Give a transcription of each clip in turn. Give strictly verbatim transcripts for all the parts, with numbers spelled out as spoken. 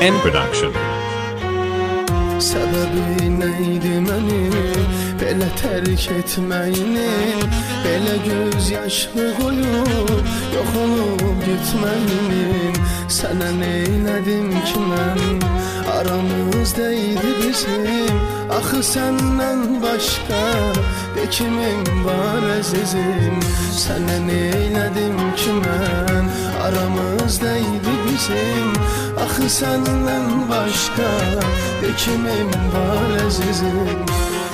N Production. Səbəbi neydi mənim belə tərk etməyinin, belə göz yaşlı qoyub yox olub gitməyinin? Sənə neylədim ki mən, aramızdaydı bizim, axı səndən başqa de kimin var əzizim? Sənə neylədim ki mən, aramızdaydı bizim, axı səndən başqa de kimin var əzizim?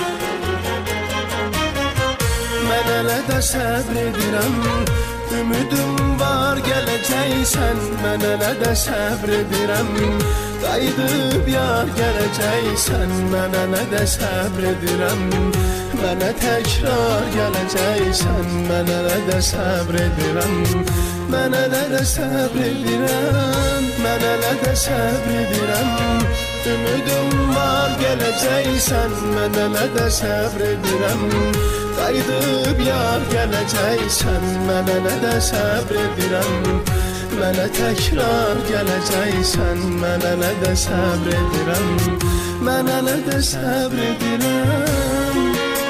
Mən elə də səbr edirəm, ümidim var gələcəksən. Mən elə də səbr edirəm, qayıdıb yar gələcəksən. Mən elə də səbr edirəm, mənə təkrar gələcəksən. Mən elə də səbr edirəm, mən elə də səbr edirəm, mən elə də səbr edirəm, ümidim var gələcəksən. Mən elə də səbr edirəm, qayıdıb yar gələcəksən. Mən elə də səbr edirəm, mənə təkrar gələcəksən. Mən elə də səbr edirəm, mən elə də səbr edirəm.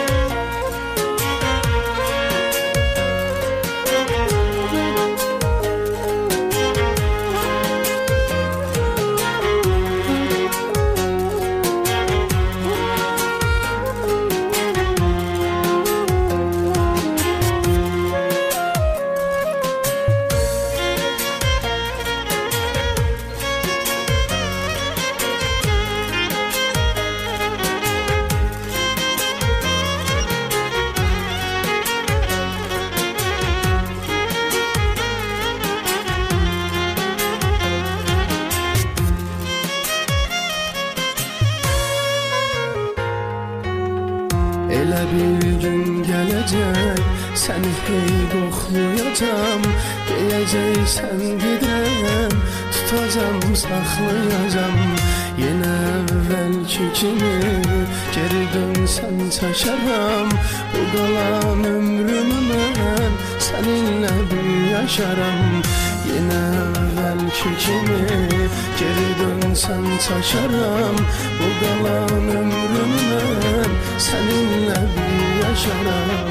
Elə bir gün gələcək, səni hey qoxlayacam, deyəcəksən gedirəm, tutacam, saxlayacam. Yenə əvvəlki kimi geri dönsən çəkərəm, bu qalan ömrümü mən səninlə bir yaşaram. Yenə əvvəlki kimi geri dönsən çəkərəm, bu qalan ömrümü mən səninlə bir yaşaram.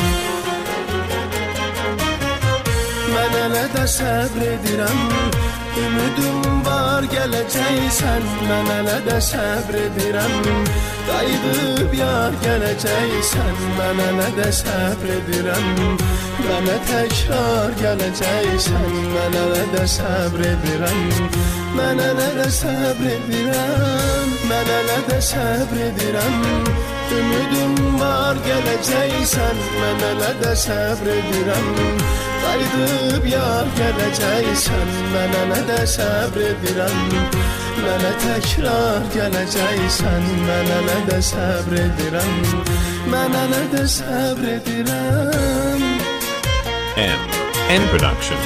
Mən elə də səbr edirəm, ümidim var gələcəksən. Mən elə də səbr edirəm, qayıdıb yar gələcəksən. Mən elə də səbr edirəm, mənə təkrar gələcəksən. Mən elə də səbr edirəm, mən elə də səbr edirəm, mən elə də səbr edirəm, ümidim var gələcəksən. Mən elə də səbr edirəm, qayıdıb yar gələcəksən. Mən elə də səbr edirəm, mənə təkrar gələcəksən. Mən elə də səbr edirəm, mən elə də səbr edirəm. N N Production.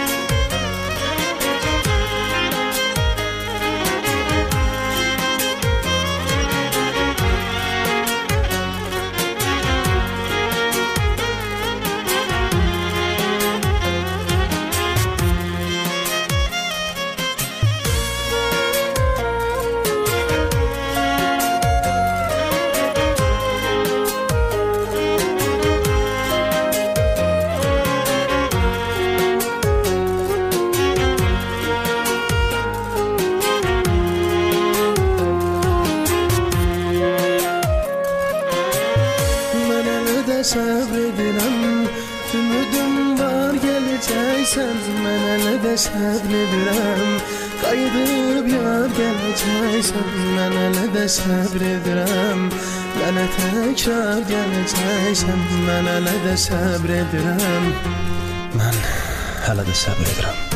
Səbr edirəm, ümidim var gələcəksən. Mən elə də səbr edirəm, qayıdıb yar gələcəksən. Mən elə də səbr edirəm, mənə təkrar gələcəksən. Mən elə də səbr edirəm, mən hələ də səbr edirəm.